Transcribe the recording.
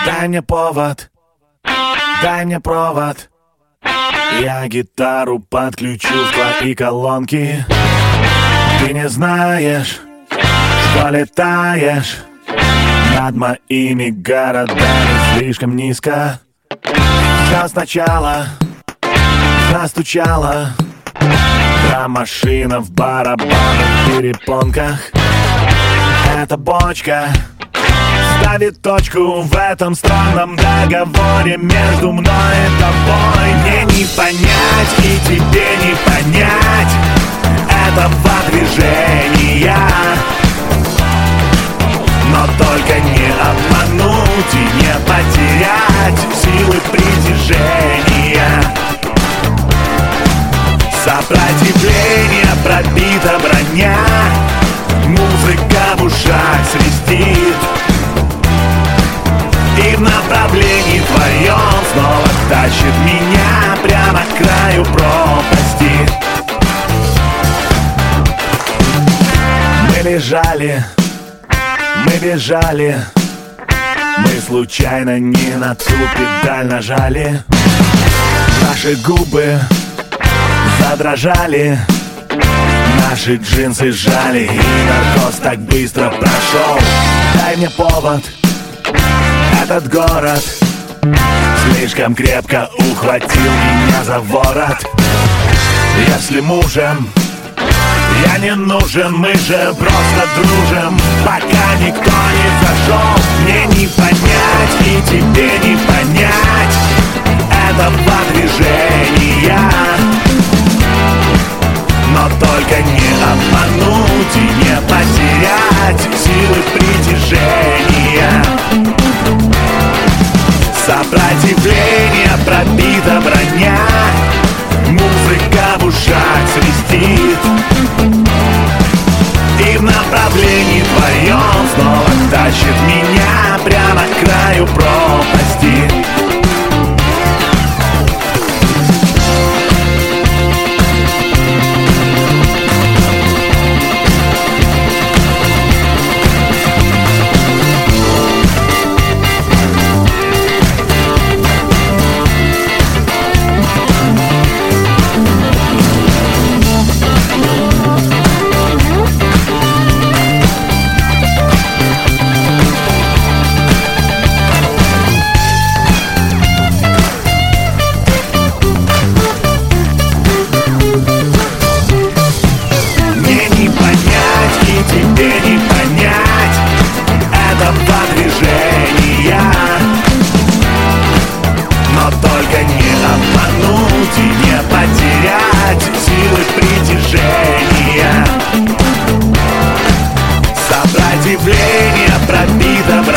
Дай мне повод, дай мне провод. Я гитару подключу в твои колонки. Ты не знаешь, что летаешь над моими городами слишком низко. Все сначала застучала машина в барабанных перепонках. Эта бочка ставит точку в этом странном договоре между мной и тобой. Мне не понять и тебе не понять этого движения, но только не обмануть и не потерять силы притяжения. Сопротивление пробита броня, музыка в ушах свистит, и в направлении твоем снова тащит меня прямо к краю пропасти. Мы лежали, мы бежали, мы случайно не на ту педаль нажали. Наши губы задрожали, наши джинсы сжали, и наркоз так быстро прошел. Дай мне повод, этот город слишком крепко ухватил меня за ворот. Если мужем я не нужен, мы же просто дружим, пока никто не зашел. Мне не понять и тебе не понять этого движения, но только не обмануть и не потерять силы притяжения. Сопротивление пробита броня, музыка в ушах свистит, и в направлении твоем снова тащит меня прямо к краю пропасти. Сопротивление пробито